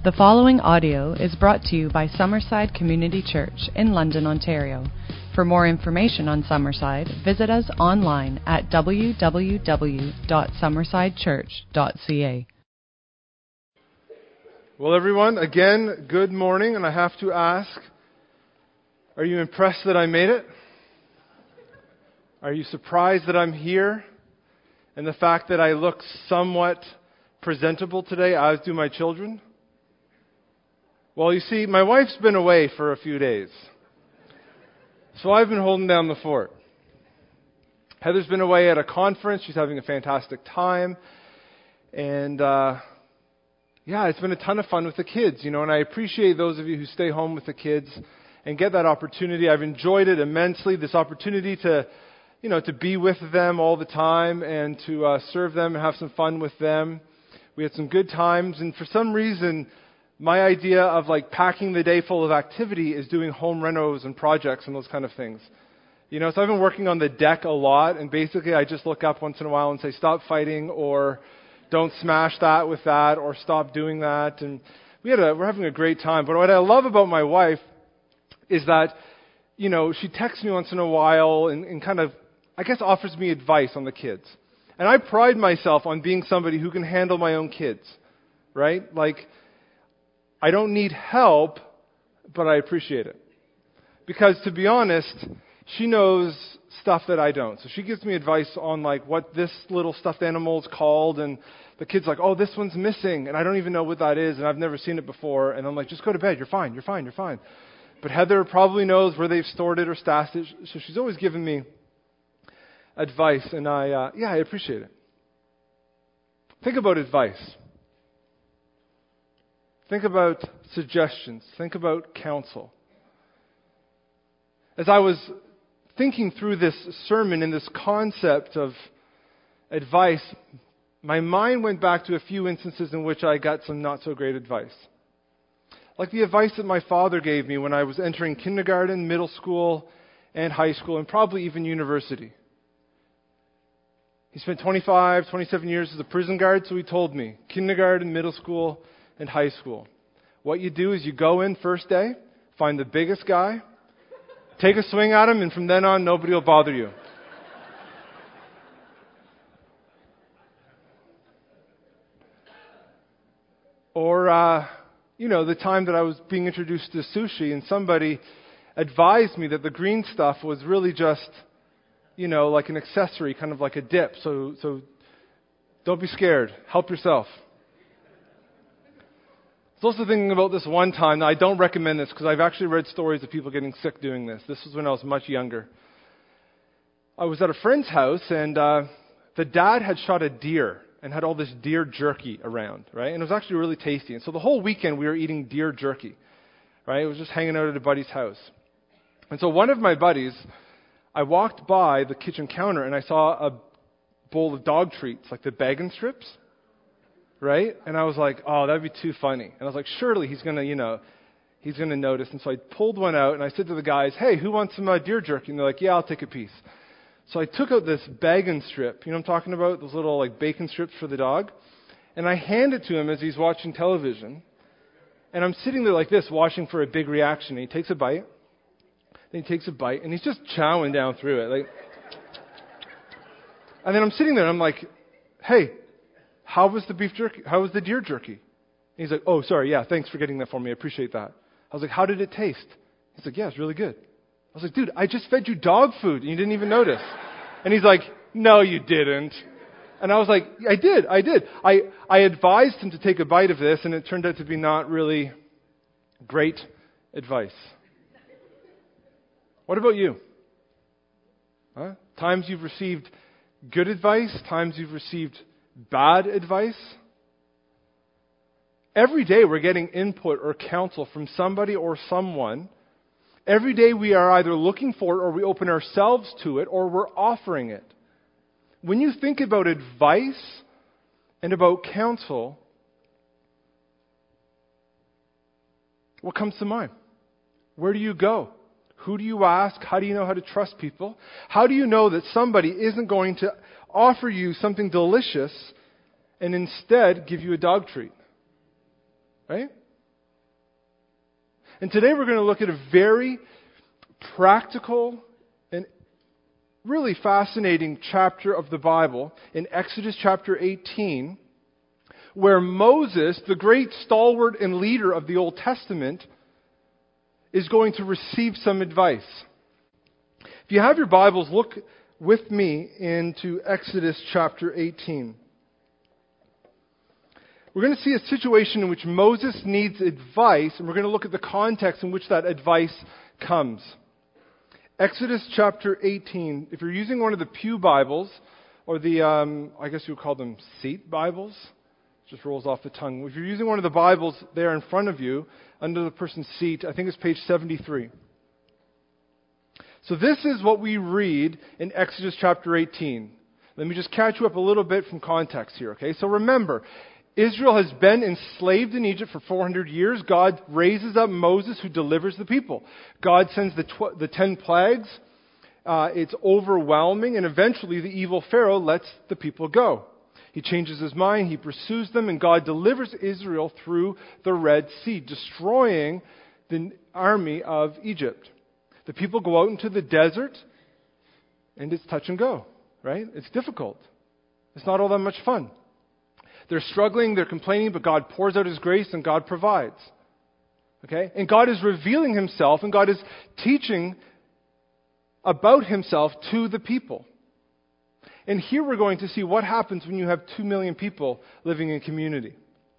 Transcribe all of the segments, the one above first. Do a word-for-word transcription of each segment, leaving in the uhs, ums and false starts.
The following audio is brought to you by Summerside Community Church in London, Ontario. For more information on Summerside, visit us online at w w w dot summerside church dot c a. Well, everyone, again, good morning, and I have to ask, are you impressed that I made it? Are you surprised that I'm here? And the fact that I look somewhat presentable today, as do my children? Well, you see, my wife's been away for a few days. So I've been holding down the fort. Heather's been away at a conference. She's having a fantastic time. And, uh, yeah, it's been a ton of fun with the kids, you know, and I appreciate those of you who stay home with the kids and get that opportunity. I've enjoyed it immensely, this opportunity to, you know, to be with them all the time and to uh, serve them and have some fun with them. We had some good times, and for some reason, my idea of like packing the day full of activity is doing home renos and projects and those kind of things. You know, so I've been working on the deck a lot, and basically I just look up once in a while and say, stop fighting, or don't smash that with that, or stop doing that. And we had a, we're having a great time. But what I love about my wife is that, you know, she texts me once in a while and, and kind of, I guess, offers me advice on the kids. And I pride myself on being somebody who can handle my own kids, right? Like, I don't need help, but I appreciate it. Because to be honest, she knows stuff that I don't. So she gives me advice on like what this little stuffed animal is called, and the kid's like, oh, this one's missing, and I don't even know what that is, and I've never seen it before. And I'm like, just go to bed, you're fine, you're fine, you're fine. But Heather probably knows where they've stored it or stashed it, so she's always giving me advice, and I, uh, yeah, I appreciate it. Think about advice. Think about suggestions. Think about counsel. As I was thinking through this sermon and this concept of advice, my mind went back to a few instances in which I got some not so great advice. Like the advice that my father gave me when I was entering kindergarten, middle school, and high school, and probably even university. He spent twenty-five, twenty-seven years as a prison guard, so he told me, kindergarten, middle school, and high school. What you do is you go in first day, find the biggest guy, take a swing at him, and from then on, nobody will bother you. Or, uh, you know, the time that I was being introduced to sushi, and somebody advised me that the green stuff was really just, you know, like an accessory, kind of like a dip. So, so don't be scared. Help yourself. I was also thinking about this one time. Now, I don't recommend this because I've actually read stories of people getting sick doing this. This was when I was much younger. I was at a friend's house, and uh, the dad had shot a deer and had all this deer jerky around, right? And it was actually really tasty. And so the whole weekend we were eating deer jerky, right? It was just hanging out at a buddy's house. And so one of my buddies, I walked by the kitchen counter and I saw a bowl of dog treats, like the bag and strips. Right? And I was like, oh, that'd be too funny. And I was like, surely he's going to, you know, he's going to notice. And so I pulled one out and I said to the guys, hey, who wants some uh, deer jerky? And they're like, yeah, I'll take a piece. So I took out this bag and strip. You know what I'm talking about? Those little like bacon strips for the dog. And I hand it to him as he's watching television. And I'm sitting there like this, watching for a big reaction. And he takes a bite. Then he takes a bite. And he's just chowing down through it. Like, and then I'm sitting there and I'm like, hey, How was the beef jerky? How was the deer jerky? And he's like, oh, sorry, yeah, thanks for getting that for me. I appreciate that. I was like, how did it taste? He's like, yeah, it's really good. I was like, dude, I just fed you dog food and you didn't even notice. And he's like, no, you didn't. And I was like, I did, I did. I, I advised him to take a bite of this, and it turned out to be not really great advice. What about you? Huh? Times you've received good advice, times you've received bad advice. Every day we're getting input or counsel from somebody or someone. Every day we are either looking for it or we open ourselves to it or we're offering it. When you think about advice and about counsel, what comes to mind? Where do you go? Who do you ask? How do you know how to trust people? How do you know that somebody isn't going to offer you something delicious and instead give you a dog treat? Right? And today we're going to look at a very practical and really fascinating chapter of the Bible in Exodus chapter eighteen, where Moses, the great stalwart and leader of the Old Testament, is going to receive some advice. If you have your Bibles, look with me into Exodus chapter eighteen. We're going to see a situation in which Moses needs advice, and we're going to look at the context in which that advice comes. Exodus chapter eighteen. If you're using one of the Pew Bibles, or the, um, I guess you would call them seat Bibles, just rolls off the tongue. If you're using one of the Bibles there in front of you, under the person's seat, I think it's page seventy-three. So this is what we read in Exodus chapter eighteen. Let me just catch you up a little bit from context here, okay? So remember, Israel has been enslaved in Egypt for four hundred years. God raises up Moses who delivers the people. God sends the, tw- the ten plagues. Uh, it's overwhelming, and eventually the evil Pharaoh lets the people go. He changes his mind, he pursues them, and God delivers Israel through the Red Sea, destroying the army of Egypt. The people go out into the desert, and it's touch and go, right? It's difficult. It's not all that much fun. They're struggling, they're complaining, but God pours out His grace and God provides. Okay? And God is revealing Himself, and God is teaching about Himself to the people. And here we're going to see what happens when you have two million people living in community.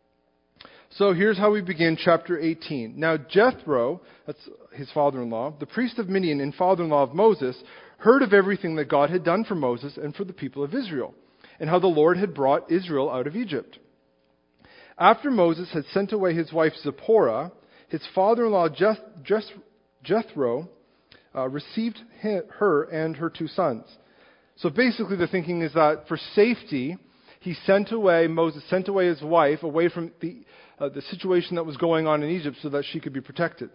So here's how we begin chapter eighteen. Now Jethro, that's his father-in-law, the priest of Midian and father-in-law of Moses, heard of everything that God had done for Moses and for the people of Israel, and how the Lord had brought Israel out of Egypt. After Moses had sent away his wife Zipporah, his father-in-law Jeth- Jeth- Jethro uh, received her and her two sons. So basically the thinking is that for safety, he sent away, Moses sent away his wife away from the, uh, the situation that was going on in Egypt so that she could be protected.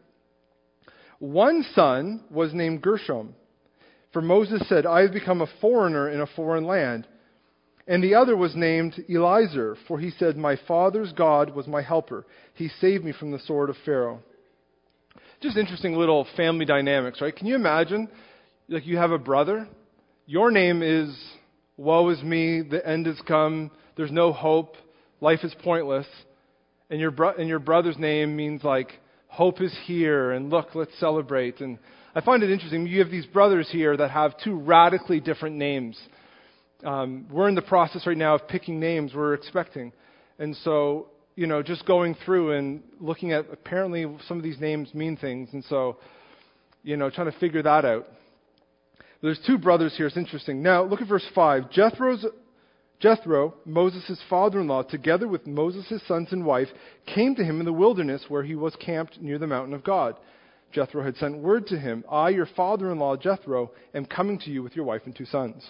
One son was named Gershom, for Moses said, I have become a foreigner in a foreign land. And the other was named Eliezer, for he said, my father's God was my helper. He saved me from the sword of Pharaoh. Just interesting little family dynamics, right? Can you imagine, like you have a brother, your name is, woe is me, the end has come, there's no hope, life is pointless. And your, bro- and your brother's name means like, hope is here, and look, let's celebrate. And I find it interesting, you have these brothers here that have two radically different names. Um, we're in the process right now of picking names we're expecting. And so, you know, just going through and looking at, apparently some of these names mean things. And so, you know, trying to figure that out. There's two brothers here. It's interesting. Now, look at verse five. Jethro's, Jethro, Moses' father-in-law, together with Moses' sons and wife, came to him in the wilderness where he was camped near the mountain of God. Jethro had sent word to him, I, your father-in-law Jethro, am coming to you with your wife and two sons.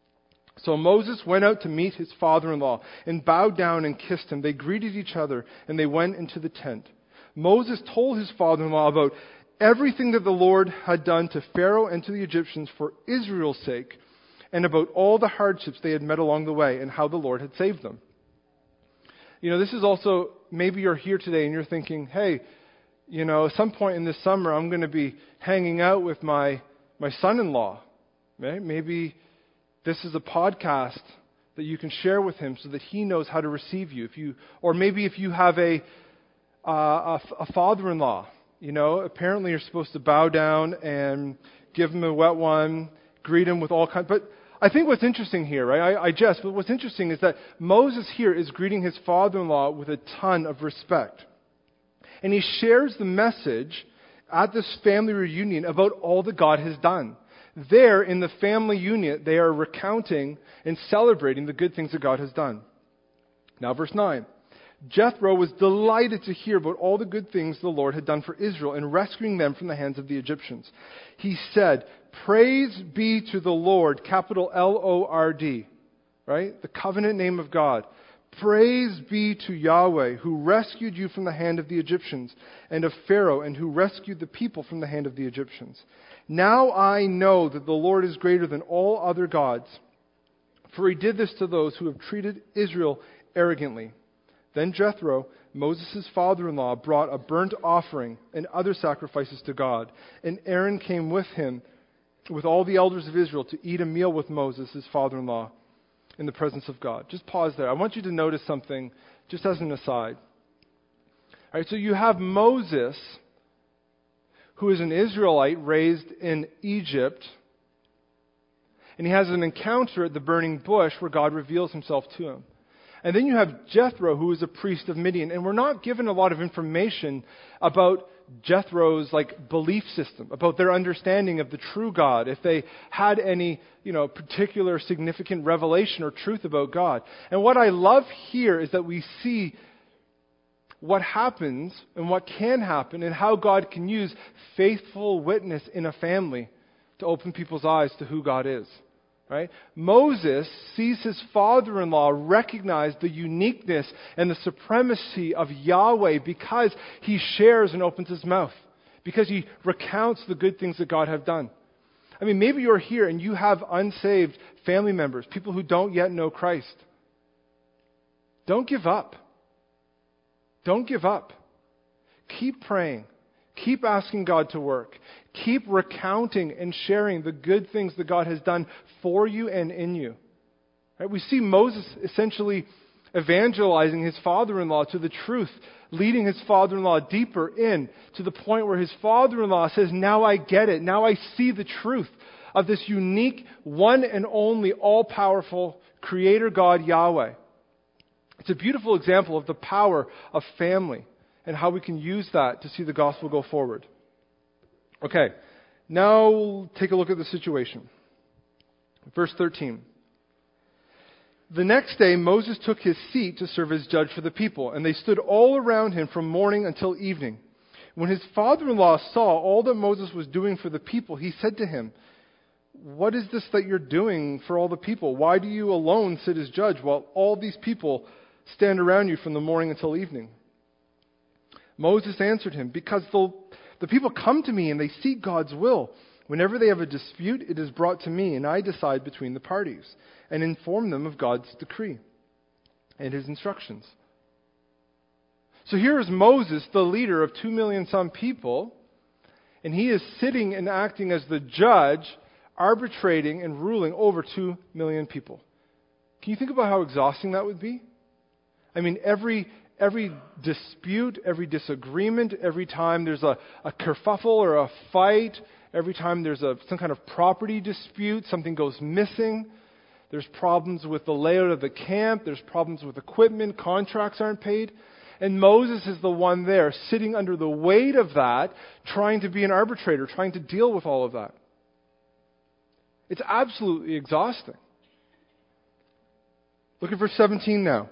So Moses went out to meet his father-in-law and bowed down and kissed him. They greeted each other and they went into the tent. Moses told his father-in-law about everything that the Lord had done to Pharaoh and to the Egyptians for Israel's sake, and about all the hardships they had met along the way and how the Lord had saved them. You know, this is also, maybe you're here today and you're thinking, hey, you know, at some point in this summer I'm going to be hanging out with my, my son-in-law. Right? Maybe this is a podcast that you can share with him so that he knows how to receive you. If you, or maybe if you have a, uh, a, a father-in-law, you know, apparently you're supposed to bow down and give him a wet one, greet him with all kinds. But I think what's interesting here, right? I, I jest, but what's interesting is that Moses here is greeting his father-in-law with a ton of respect. And he shares the message at this family reunion about all that God has done. There, in the family unit, they are recounting and celebrating the good things that God has done. Now, verse nine. Jethro was delighted to hear about all the good things the Lord had done for Israel in rescuing them from the hands of the Egyptians. He said, praise be to the Lord, capital L O R D, right? The covenant name of God. Praise be to Yahweh, who rescued you from the hand of the Egyptians and of Pharaoh, and who rescued the people from the hand of the Egyptians. Now I know that the Lord is greater than all other gods, for he did this to those who have treated Israel arrogantly. Then Jethro Moses' father-in-law brought a burnt offering and other sacrifices to God, and Aaron came with him, with all the elders of Israel, to eat a meal with Moses, his father-in-law, in the presence of God. Just pause there. I want you to notice something, just as an aside. All right, so you have Moses, who is an Israelite raised in Egypt, and he has an encounter at the burning bush where God reveals himself to him. And then you have Jethro, who is a priest of Midian, and we're not given a lot of information about Jethro's like belief system, about their understanding of the true God, if they had any, you know, particular significant revelation or truth about God. And what I love here is that we see what happens and what can happen and how God can use faithful witness in a family to open people's eyes to who God is. Right? Moses sees his father-in-law recognize the uniqueness and the supremacy of Yahweh because he shares and opens his mouth, because he recounts the good things that God have done. I mean, maybe you're here and you have unsaved family members, people who don't yet know Christ. Don't give up. Don't give up. Keep praying. Keep asking God to work. Keep recounting and sharing the good things that God has done for you and in you. Right? We see Moses essentially evangelizing his father-in-law to the truth, leading his father-in-law deeper in to the point where his father-in-law says, now I get it. Now I see the truth of this unique, one and only, all-powerful Creator God, Yahweh. It's a beautiful example of the power of family and how we can use that to see the gospel go forward. Okay, now take a look at the situation. Verse thirteen. The next day Moses took his seat to serve as judge for the people, and they stood all around him from morning until evening. When his father-in-law saw all that Moses was doing for the people, he said to him, "What is this that you're doing for all the people? Why do you alone sit as judge while all these people stand around you from the morning until evening?" Moses answered him, "Because the, the people come to me and they seek God's will. Whenever they have a dispute, it is brought to me, and I decide between the parties and inform them of God's decree and his instructions." So here is Moses, the leader of two million some people, and he is sitting and acting as the judge, arbitrating and ruling over two million people. Can you think about how exhausting that would be? I mean, every every dispute, every disagreement, every time there's a, a kerfuffle or a fight, every time there's a some kind of property dispute, something goes missing, there's problems with the layout of the camp, there's problems with equipment, contracts aren't paid. And Moses is the one there, sitting under the weight of that, trying to be an arbitrator, trying to deal with all of that. It's absolutely exhausting. Look at verse seventeen now.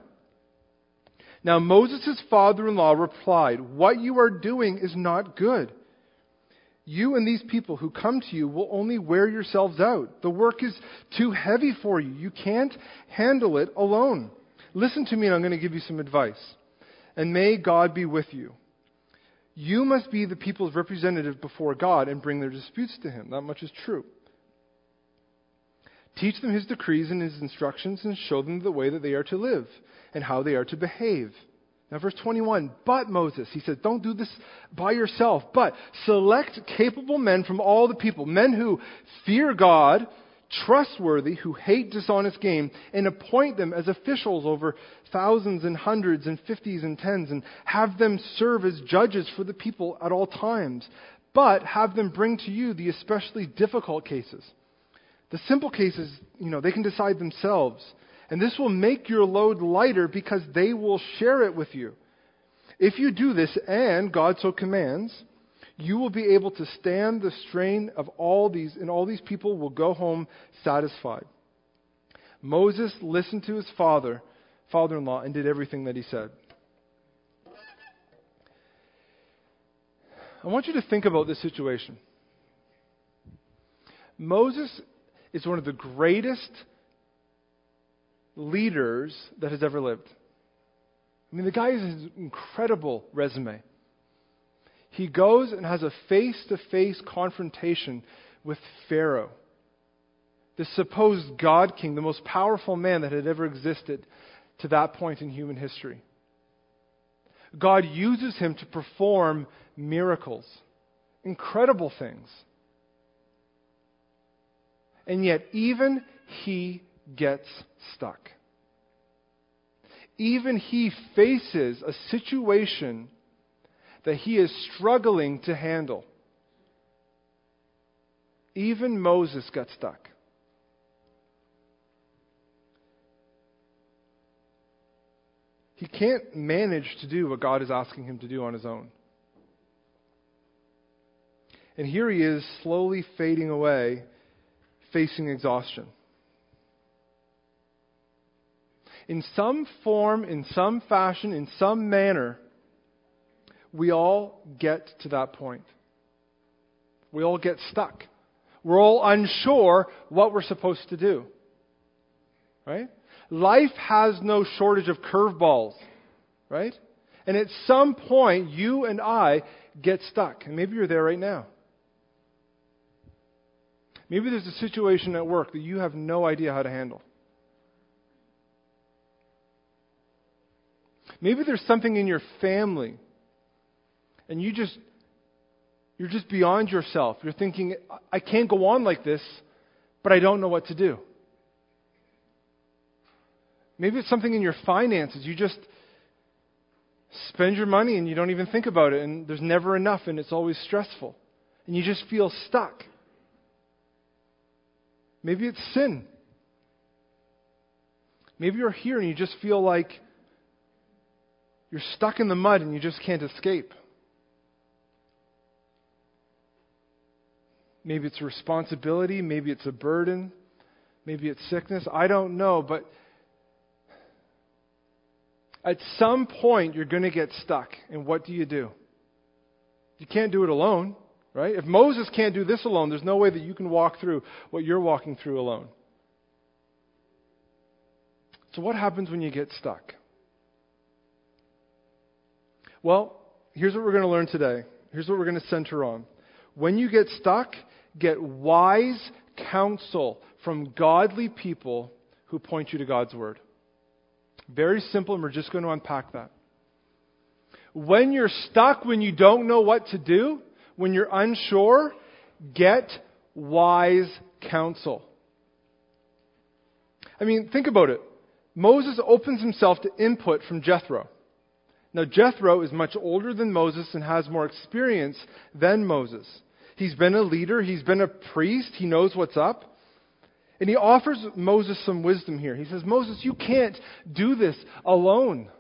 Now Moses' father-in-law replied, "What you are doing is not good. You and these people who come to you will only wear yourselves out. The work is too heavy for you. You can't handle it alone. Listen to me, and I'm going to give you some advice. And may God be with you. You must be the people's representative before God and bring their disputes to him." That much is true. "Teach them his decrees and his instructions, and show them the way that they are to live and how they are to behave." Now verse twenty-one, "But Moses," he says, "don't do this by yourself, but select capable men from all the people, men who fear God, trustworthy, who hate dishonest gain, and appoint them as officials over thousands and hundreds and fifties and tens, and have them serve as judges for the people at all times. But have them bring to you the especially difficult cases. The simple cases, you know, they can decide themselves. And this will make your load lighter because they will share it with you. If you do this, and God so commands, you will be able to stand the strain of all these, and all these people will go home satisfied." Moses listened to his father, father-in-law, and did everything that he said. I want you to think about this situation. Moses is one of the greatest leaders that has ever lived. I mean, the guy has an incredible resume. He goes and has a face-to-face confrontation with Pharaoh, the supposed God king, the most powerful man that had ever existed to that point in human history. God uses him to perform miracles, incredible things. And yet even he gets stuck. Even he faces a situation that he is struggling to handle. Even Moses got stuck. He can't manage to do what God is asking him to do on his own. And here he is, slowly fading away, facing exhaustion. In some form, in some fashion, in some manner, we all get to that point. We all get stuck. We're all unsure what we're supposed to do. Right? Life has no shortage of curveballs. Right? And at some point, you and I get stuck. And maybe you're there right now. Maybe there's a situation at work that you have no idea how to handle. Maybe there's something in your family and you just, you're just beyond yourself. You're thinking, I can't go on like this, but I don't know what to do. Maybe it's something in your finances. You just spend your money and you don't even think about it, and there's never enough and it's always stressful. And you just feel stuck. Maybe it's sin. Maybe you're here and you just feel like you're stuck in the mud and you just can't escape. Maybe it's a responsibility. Maybe it's a burden. Maybe it's sickness. I don't know. But at some point, you're going to get stuck. And what do you do? You can't do it alone, right? If Moses can't do this alone, there's no way that you can walk through what you're walking through alone. So what happens when you get stuck? Well, here's what we're going to learn today. Here's what we're going to center on. When you get stuck, get wise counsel from godly people who point you to God's Word. Very simple, and we're just going to unpack that. When you're stuck, when you don't know what to do, when you're unsure, get wise counsel. I mean, think about it. Moses opens himself to input from Jethro. Now, Jethro is much older than Moses and has more experience than Moses. He's been a leader. He's been a priest. He knows what's up. And he offers Moses some wisdom here. He says, Moses, you can't do this alone.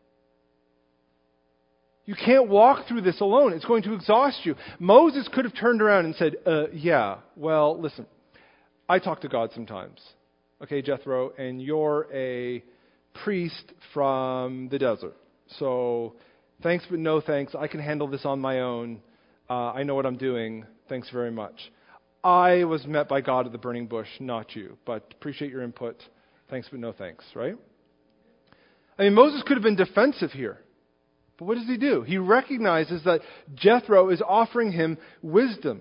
You can't walk through this alone. It's going to exhaust you. Moses could have turned around and said, uh, yeah, well, listen, I talk to God sometimes. Okay, Jethro, and you're a priest from the desert. So thanks, but no thanks. I can handle this on my own. Uh, I know what I'm doing. Thanks very much. I was met by God at the burning bush, not you. But appreciate your input. Thanks, but no thanks, right? I mean, Moses could have been defensive here. But what does he do? He recognizes that Jethro is offering him wisdom.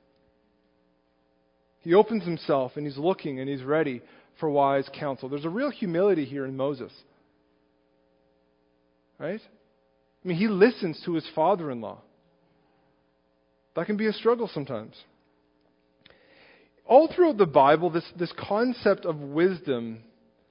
He opens himself and he's looking and he's ready for wise counsel. There's a real humility here in Moses. Right? I mean, he listens to his father-in-law. That can be a struggle sometimes. All throughout the Bible, this, this concept of wisdom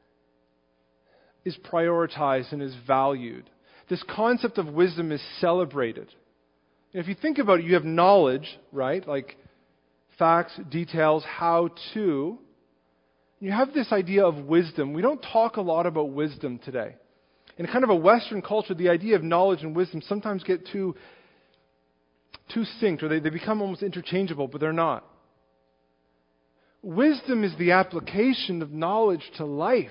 is prioritized and is valued. This concept of wisdom is celebrated. And if you think about it, you have knowledge, right? Like facts, details, how to. You have this idea of wisdom. We don't talk a lot about wisdom today. In kind of a Western culture, the idea of knowledge and wisdom sometimes get too, too synced, or they, they become almost interchangeable, but they're not. Wisdom is the application of knowledge to life.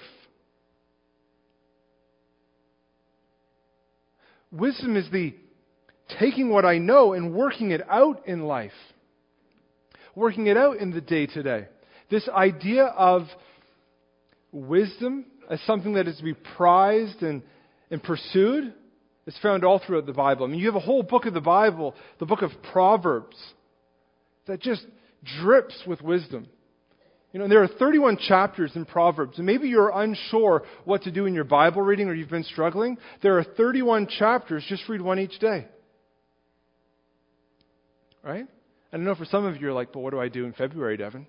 Wisdom is the taking what I know and working it out in life. Working it out in the day-to-day. This idea of wisdom as something that is to be prized and, and pursued is found all throughout the Bible. I mean, you have a whole book of the Bible, the book of Proverbs, that just drips with wisdom. You know, there are thirty-one chapters in Proverbs, and maybe you're unsure what to do in your Bible reading or you've been struggling. There are thirty-one chapters. Just read one each day. Right? I know for some of you you're like, but what do I do in February, Devin?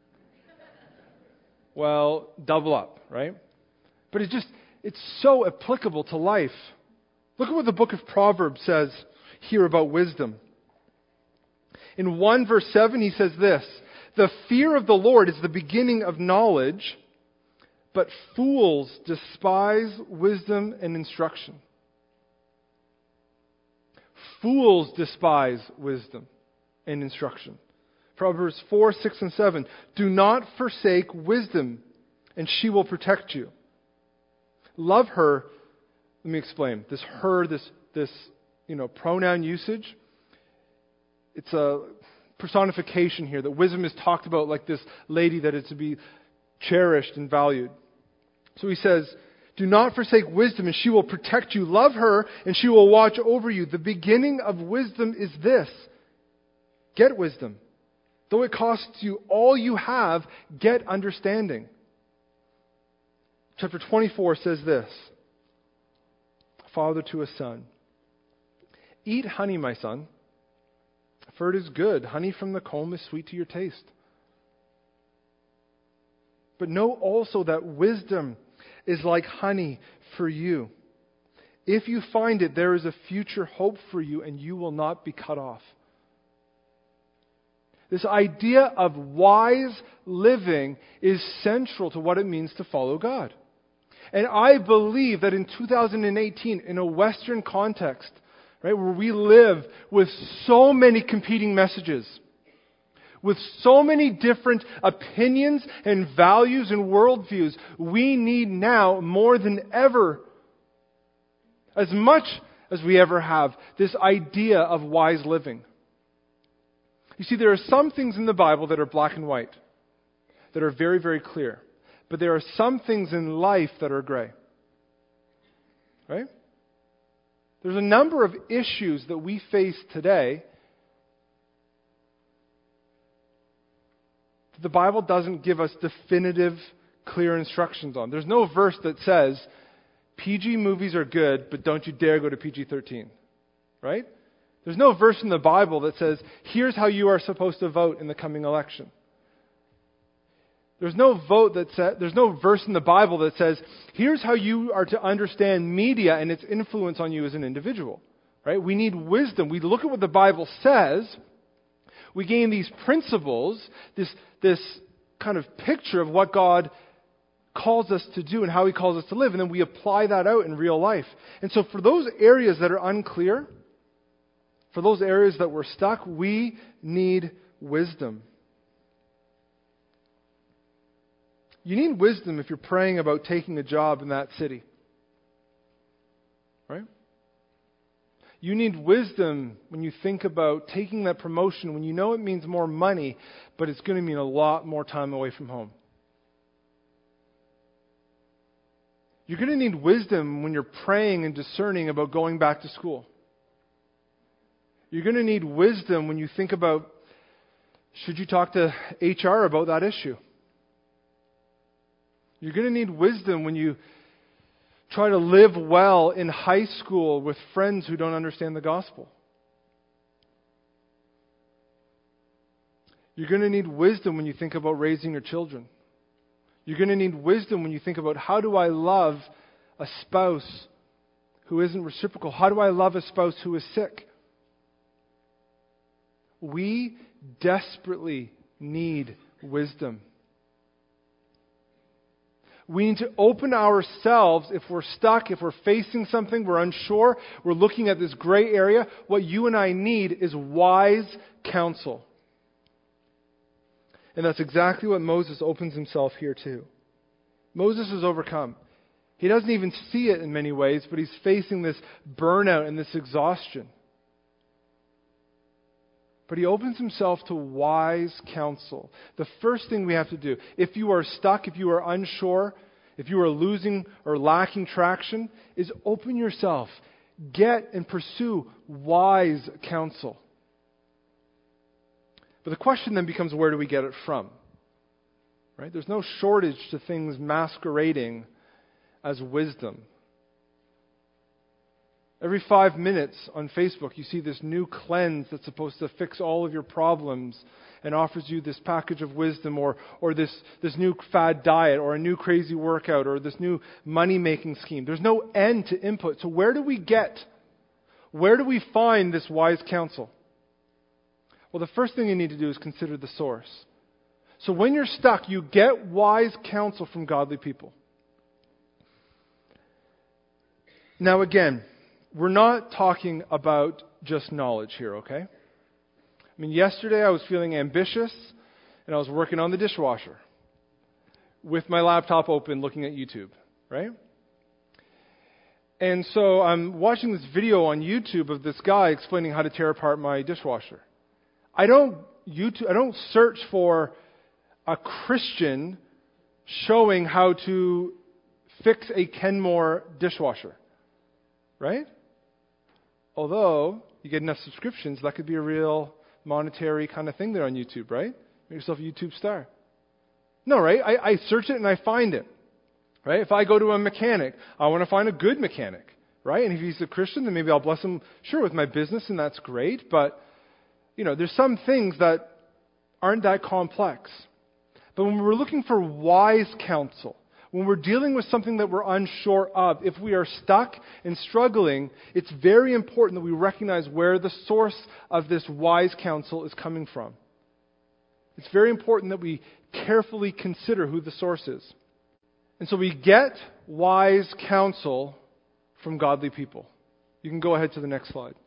Well, double up, right? But it's just, it's so applicable to life. Look at what the book of Proverbs says here about wisdom. In one verse seven, he says this, "The fear of the Lord is the beginning of knowledge, but fools despise wisdom and instruction." Fools despise wisdom and instruction. Proverbs four, six, and seven. "Do not forsake wisdom, and she will protect you. Love her." Let me explain. This her, this, this, you know, pronoun usage, it's a personification here, that wisdom is talked about like this lady that is to be cherished and valued. So he says, "Do not forsake wisdom, and she will protect you. Love her, and she will watch over you. The beginning of wisdom is this: get wisdom. Though it costs you all you have, get understanding." Chapter twenty-four says this, father to a son, "Eat honey, my son, for it is good. Honey from the comb is sweet to your taste. But know also that wisdom is like honey for you. If you find it, there is a future hope for you, and you will not be cut off." This idea of wise living is central to what it means to follow God. And I believe that in two thousand eighteen, in a Western context, right, where we live with so many competing messages, with so many different opinions and values and worldviews, we need now more than ever, as much as we ever have, this idea of wise living. You see, there are some things in the Bible that are black and white, that are very, very clear. But there are some things in life that are gray. Right? There's a number of issues that we face today that the Bible doesn't give us definitive, clear instructions on. There's no verse that says, P G movies are good, but don't you dare go to P G thirteen. Right? There's no verse in the Bible that says, here's how you are supposed to vote in the coming election. There's no vote that sa- there's no verse in the Bible that says, here's how you are to understand media and its influence on you as an individual. Right? We need wisdom. We look at what the Bible says. We gain these principles, this, this kind of picture of what God calls us to do and how He calls us to live, and then we apply that out in real life. And so for those areas that are unclear, for those areas that we're stuck, we need wisdom. You need wisdom if you're praying about taking a job in that city. Right? You need wisdom when you think about taking that promotion, when you know it means more money, but it's going to mean a lot more time away from home. You're going to need wisdom when you're praying and discerning about going back to school. You're going to need wisdom when you think about, should you talk to H R about that issue? You're going to need wisdom when you try to live well in high school with friends who don't understand the gospel. You're going to need wisdom when you think about raising your children. You're going to need wisdom when you think about, how do I love a spouse who isn't reciprocal? How do I love a spouse who is sick? We desperately need wisdom. We need to open ourselves if we're stuck, if we're facing something, we're unsure, we're looking at this gray area. What you and I need is wise counsel. And that's exactly what Moses opens himself here to. Moses is overcome. He doesn't even see it in many ways, but he's facing this burnout and this exhaustion. But he opens himself to wise counsel. The first thing we have to do, if you are stuck, if you are unsure, if you are losing or lacking traction, is open yourself. Get and pursue wise counsel. But the question then becomes, where do we get it from? Right? There's no shortage to things masquerading as wisdom. Every five minutes on Facebook, you see this new cleanse that's supposed to fix all of your problems and offers you this package of wisdom, or or this, this new fad diet, or a new crazy workout, or this new money-making scheme. There's no end to input. So where do we get, where do we find this wise counsel? Well, the first thing you need to do is consider the source. So when you're stuck, you get wise counsel from godly people. Now again, we're not talking about just knowledge here, okay? I mean, yesterday I was feeling ambitious, and I was working on the dishwasher with my laptop open looking at YouTube, right? And so I'm watching this video on YouTube of this guy explaining how to tear apart my dishwasher. I don't YouTube, I don't search for a Christian showing how to fix a Kenmore dishwasher, right? Although you get enough subscriptions, that could be a real monetary kind of thing there on YouTube, right? Make yourself a YouTube star. No, right? I, I search it and I find it, right? If I go to a mechanic, I want to find a good mechanic, right? And if he's a Christian, then maybe I'll bless him, sure, with my business, and that's great. But, you know, there's some things that aren't that complex. But when we're looking for wise counsel, when we're dealing with something that we're unsure of, if we are stuck and struggling, it's very important that we recognize where the source of this wise counsel is coming from. It's very important that we carefully consider who the source is. And so we get wise counsel from godly people. You can go ahead to the next slide.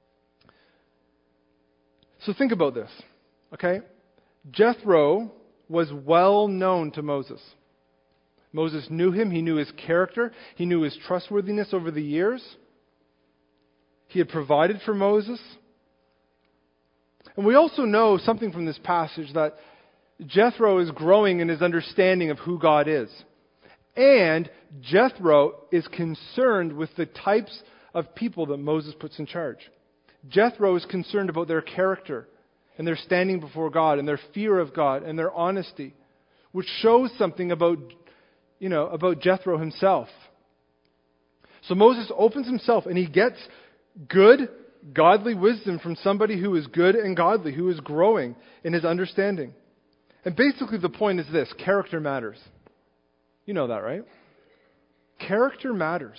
So think about this, okay? Jethro was well known to Moses. Moses knew him. He knew his character. He knew his trustworthiness over the years. He had provided for Moses. And we also know something from this passage, that Jethro is growing in his understanding of who God is. And Jethro is concerned with the types of people that Moses puts in charge. Jethro is concerned about their character and their standing before God and their fear of God and their honesty, which shows something about you know, about Jethro himself. So Moses opens himself and he gets good, godly wisdom from somebody who is good and godly, who is growing in his understanding. And basically the point is this: character matters. You know that, right? Character matters.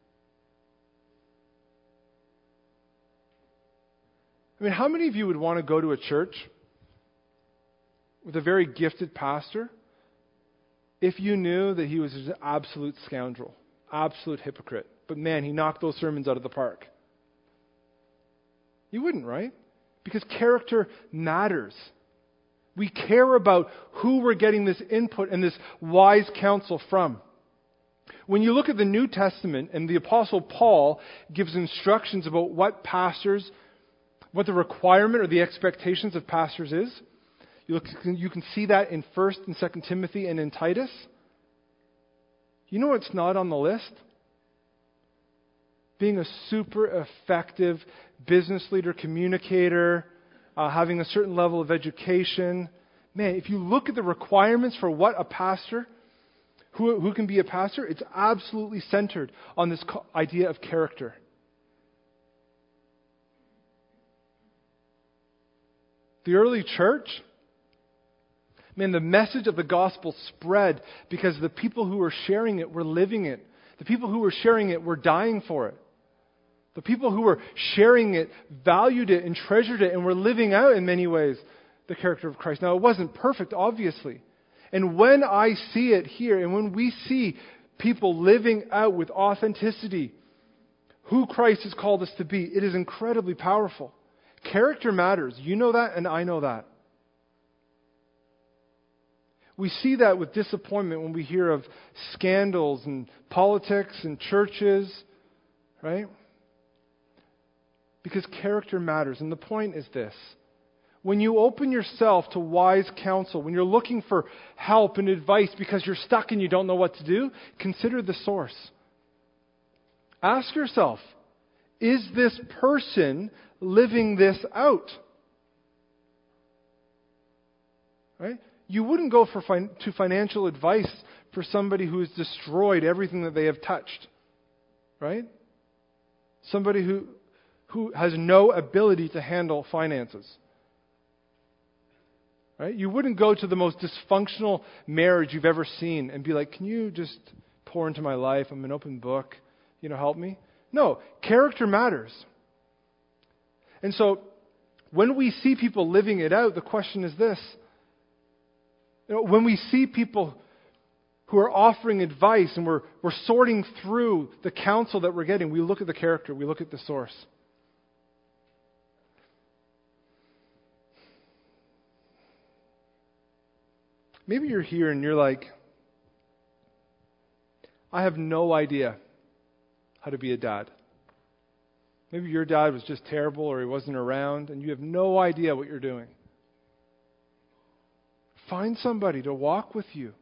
I mean, how many of you would want to go to a church with a very gifted pastor if you knew that he was an absolute scoundrel, absolute hypocrite, but man, he knocked those sermons out of the park? You wouldn't, right? Because character matters. We care about who we're getting this input and this wise counsel from. When you look at the New Testament, and the Apostle Paul gives instructions about what pastors, what the requirement or the expectations of pastors is, You, look, you can see that in First and Second Timothy and in Titus. You know what's not on the list? Being a super effective business leader, communicator, uh, having a certain level of education. Man, if you look at the requirements for what a pastor, who, who can be a pastor, it's absolutely centered on this co- idea of character. The early church, man, the message of the gospel spread because the people who were sharing it were living it. The people who were sharing it were dying for it. The people who were sharing it valued it and treasured it and were living out in many ways the character of Christ. Now, it wasn't perfect, obviously. And when I see it here, and when we see people living out with authenticity who Christ has called us to be, it is incredibly powerful. Character matters. You know that, and I know that. We see that with disappointment when we hear of scandals and politics and churches, right? Because character matters. And the point is this: when you open yourself to wise counsel, when you're looking for help and advice because you're stuck and you don't know what to do, consider the source. Ask yourself, is this person living this out? Right? You wouldn't go for fin- to financial advice for somebody who has destroyed everything that they have touched, right? Somebody who who has no ability to handle finances. Right? You wouldn't go to the most dysfunctional marriage you've ever seen and be like, "Can you just pour into my life? I'm an open book. You know, help me." No, character matters. And so when we see people living it out, the question is this. You know, when we see people who are offering advice and we're, we're sorting through the counsel that we're getting, we look at the character, we look at the source. Maybe you're here and you're like, I have no idea how to be a dad. Maybe your dad was just terrible or he wasn't around and you have no idea what you're doing. Find somebody to walk with you.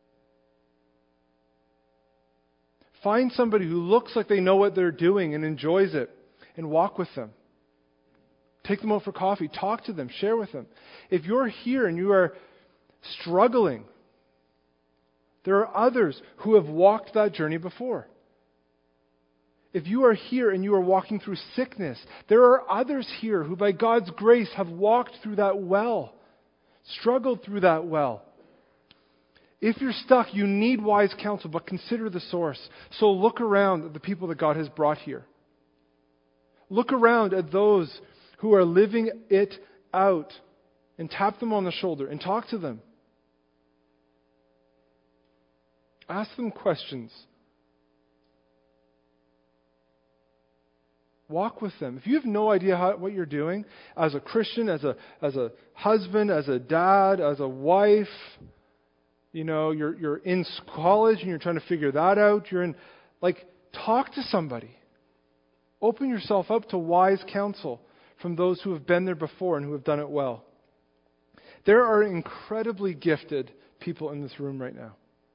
Find somebody who looks like they know what they're doing and enjoys it and walk with them. Take them out for coffee. Talk to them. Share with them. If you're here and you are struggling, there are others who have walked that journey before. If you are here and you are walking through sickness, there are others here who by God's grace have walked through that well, struggled through that well. If you're stuck, you need wise counsel, but consider the source. So look around at the people that God has brought here. Look around at those who are living it out and tap them on the shoulder and talk to them. Ask them questions. Walk with them. If you have no idea how, what you're doing as a Christian, as a as a husband, as a dad, as a wife, you know, you're you're in college and you're trying to figure that out. You're in, like, talk to somebody. Open yourself up to wise counsel from those who have been there before and who have done it well. There are incredibly gifted people in this room right now.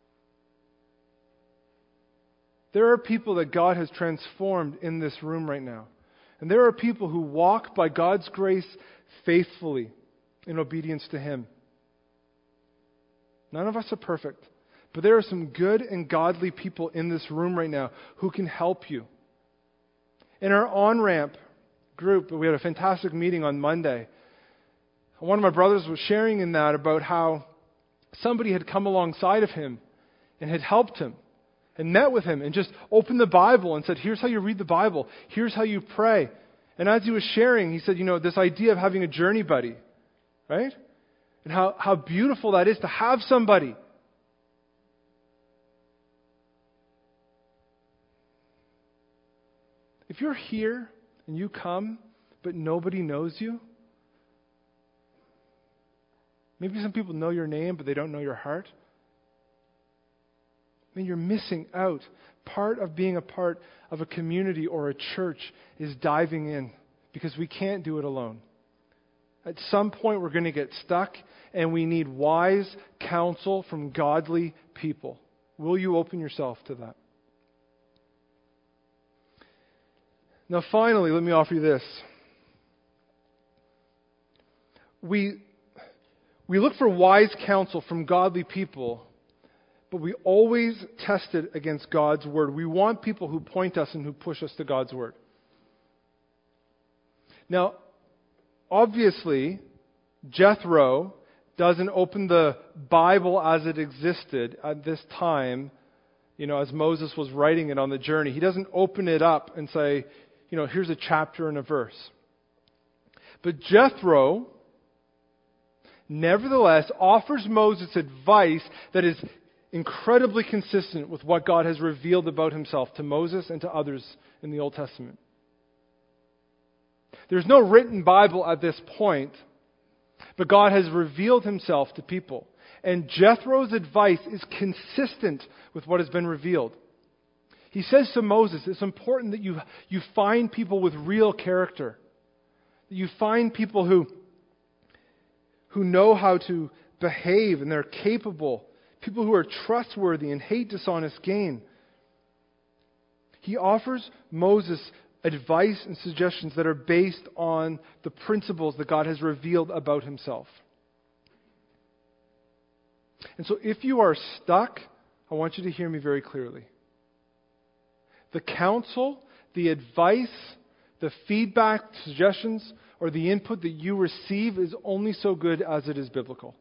There are people that God has transformed in this room right now. And there are people who walk by God's grace faithfully in obedience to Him. None of us are perfect. But there are some good and godly people in this room right now who can help you. In our on-ramp group, we had a fantastic meeting on Monday. One of my brothers was sharing in that about how somebody had come alongside of him and had helped him and met with him and just opened the Bible and said, here's how you read the Bible. Here's how you pray. And as he was sharing, he said, you know, this idea of having a journey buddy, right? And how, how beautiful that is to have somebody. If you're here and you come, but nobody knows you, maybe some people know your name, but they don't know your heart. I mean, you're missing out. Part of being a part of a community or a church is diving in, because we can't do it alone. At some point, we're going to get stuck, and we need wise counsel from godly people. Will you open yourself to that? Now, finally, let me offer you this. We, we look for wise counsel from godly people, but we always test it against God's Word. We want people who point us and who push us to God's Word. Now, obviously, Jethro doesn't open the Bible as it existed at this time, you know, as Moses was writing it on the journey. He doesn't open it up and say, you know, here's a chapter and a verse. But Jethro, nevertheless, offers Moses advice that is incredibly consistent with what God has revealed about Himself to Moses and to others in the Old Testament. There's no written Bible at this point, but God has revealed Himself to people. And Jethro's advice is consistent with what has been revealed. He says to Moses, it's important that you, you find people with real character. That you find people who, who know how to behave and they're capable. People who are trustworthy and hate dishonest gain. He offers Moses advice and suggestions that are based on the principles that God has revealed about Himself. And so if you are stuck, I want you to hear me very clearly. The counsel, the advice, the feedback, suggestions, or the input that you receive is only so good as it is biblical.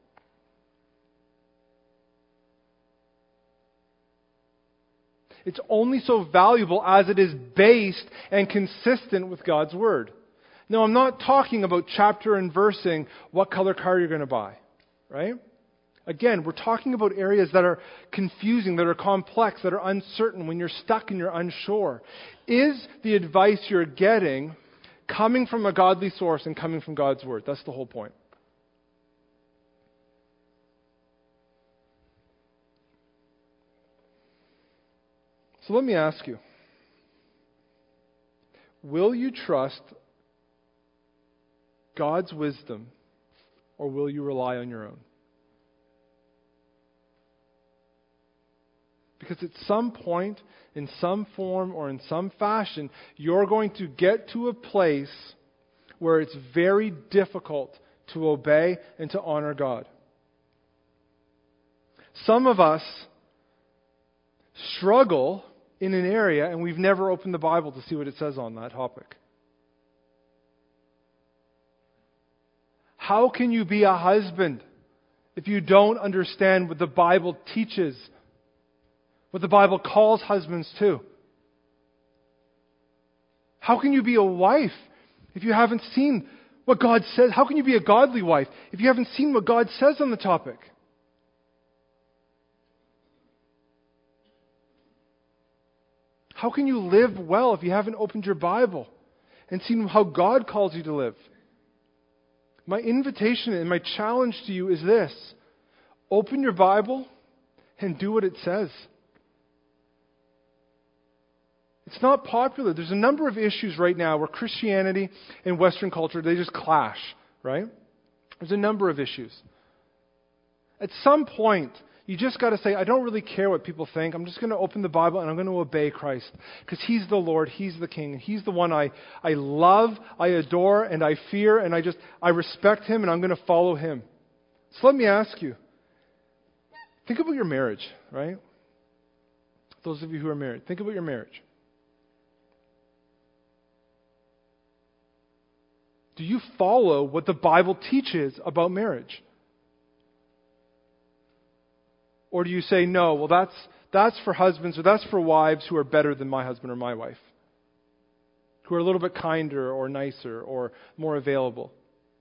It's only so valuable as it is based and consistent with God's Word. Now, I'm not talking about chapter and versing what color car you're going to buy, right? Again, we're talking about areas that are confusing, that are complex, that are uncertain, when you're stuck and you're unsure. Is the advice you're getting coming from a godly source and coming from God's Word? That's the whole point. So let me ask you, will you trust God's wisdom or will you rely on your own? Because at some point, in some form or in some fashion, you're going to get to a place where it's very difficult to obey and to honor God. Some of us struggle in an area and we've never opened the Bible to see what it says on that topic. How can you be a husband if you don't understand what the Bible teaches? What the Bible calls husbands to? How can you be a wife if you haven't seen what God says? How can you be a godly wife if you haven't seen what God says on the topic? How can you live well if you haven't opened your Bible and seen how God calls you to live? My invitation and my challenge to you is this: open your Bible and do what it says. It's not popular. There's a number of issues right now where Christianity and Western culture, they just clash, right? There's a number of issues. At some point, you just got to say, I don't really care what people think. I'm just going to open the Bible and I'm going to obey Christ. Because He's the Lord, He's the King, and He's the one I, I love, I adore, and I fear, and I just, I respect Him, and I'm going to follow Him. So let me ask you, think about your marriage, right? Those of you who are married, think about your marriage. Do you follow what the Bible teaches about marriage? Or do you say, no, well, that's that's for husbands or that's for wives who are better than my husband or my wife, who are a little bit kinder or nicer or more available?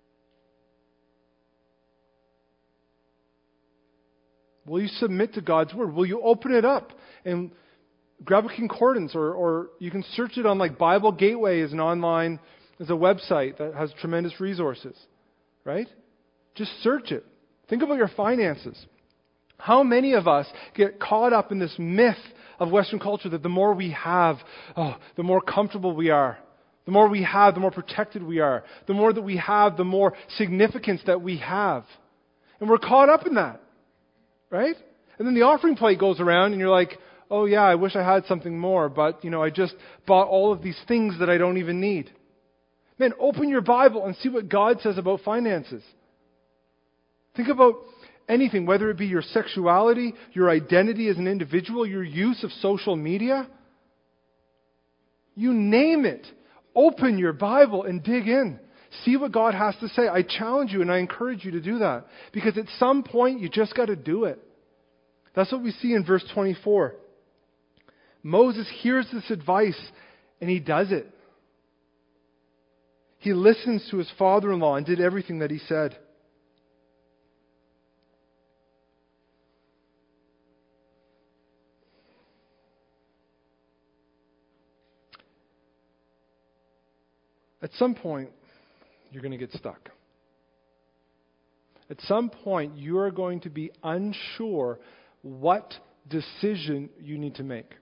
Will you submit to God's Word? Will you open it up and grab a concordance, or, or you can search it on like Bible Gateway as an online, as a website that has tremendous resources, right? Just search it. Think about your finances. How many of us get caught up in this myth of Western culture that the more we have, oh, the more comfortable we are. The more we have, the more protected we are. The more that we have, the more significance that we have. And we're caught up in that, right? And then the offering plate goes around and you're like, oh yeah, I wish I had something more, but you know, I just bought all of these things that I don't even need. Man, open your Bible and see what God says about finances. Think about anything, whether it be your sexuality, your identity as an individual, your use of social media. You name it. Open your Bible and dig in. See what God has to say. I challenge you and I encourage you to do that. Because at some point, you just got to do it. That's what we see in verse twenty-four. Moses hears this advice and he does it. He listens to his father-in-law and did everything that he said. At some point, you're going to get stuck. At some point, you are going to be unsure what decision you need to make.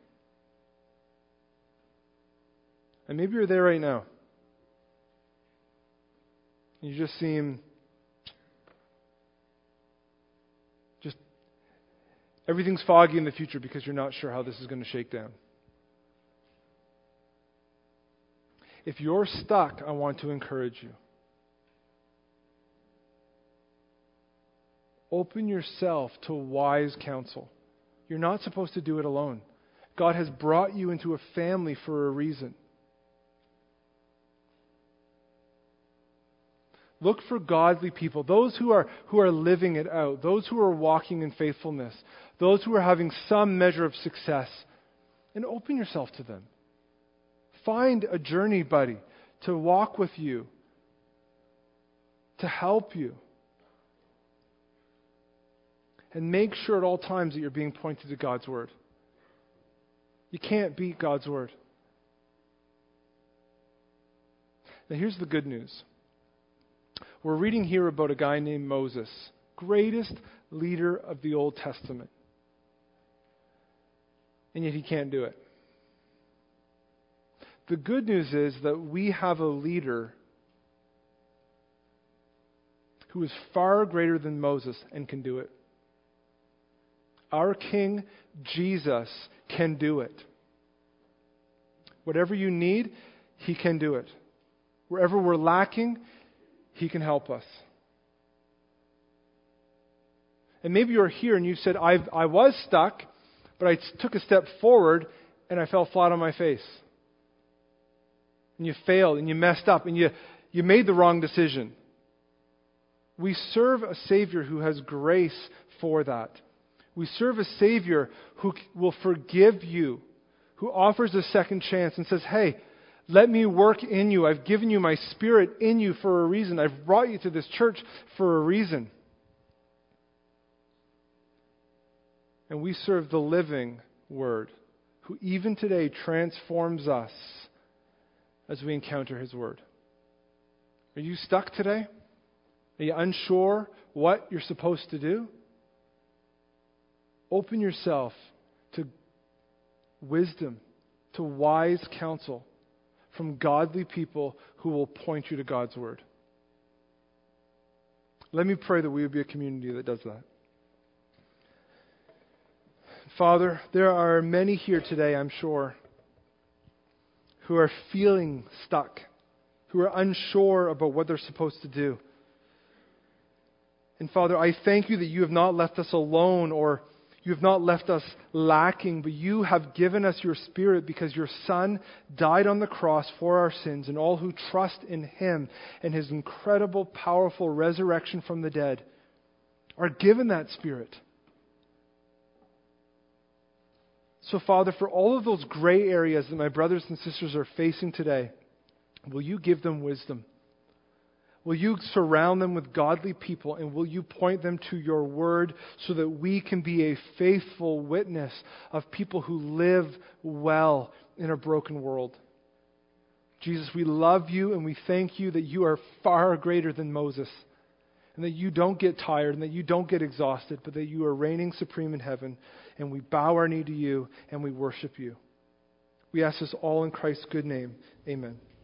And maybe you're there right now. You just seem, just, everything's foggy in the future because you're not sure how this is going to shake down. If you're stuck, I want to encourage you. Open yourself to wise counsel. You're not supposed to do it alone. God has brought you into a family for a reason. Look for godly people, those who are who are living it out, those who are walking in faithfulness, those who are having some measure of success, and open yourself to them. Find a journey buddy to walk with you, to help you. And make sure at all times that you're being pointed to God's Word. You can't beat God's Word. Now here's the good news. We're reading here about a guy named Moses, greatest leader of the Old Testament. And yet he can't do it. The good news is that we have a leader who is far greater than Moses and can do it. Our King Jesus can do it. Whatever you need, He can do it. Wherever we're lacking, He can help us. And maybe you're here and you said, I I was stuck, but I took a step forward and I fell flat on my face. And you failed and you messed up and you, you made the wrong decision. We serve a Savior who has grace for that. We serve a Savior who will forgive you, who offers a second chance and says, hey, let me work in you. I've given you my Spirit in you for a reason. I've brought you to this church for a reason. And we serve the living Word, who even today transforms us as we encounter His Word. Are you stuck today? Are you unsure what you're supposed to do? Open yourself to wisdom, to wise counsel from godly people who will point you to God's Word. Let me pray that we would be a community that does that. Father, there are many here today, I'm sure, who are feeling stuck, who are unsure about what they're supposed to do. And Father, I thank you that you have not left us alone or you have not left us lacking, but you have given us your Spirit because your Son died on the cross for our sins, and all who trust in Him and His incredible, powerful resurrection from the dead are given that Spirit. So, Father, for all of those gray areas that my brothers and sisters are facing today, will you give them wisdom? Will you surround them with godly people, and will you point them to your Word so that we can be a faithful witness of people who live well in a broken world? Jesus, we love you and we thank you that you are far greater than Moses, and that you don't get tired and that you don't get exhausted, but that you are reigning supreme in heaven, and we bow our knee to you and we worship you. We ask this all in Christ's good name. Amen.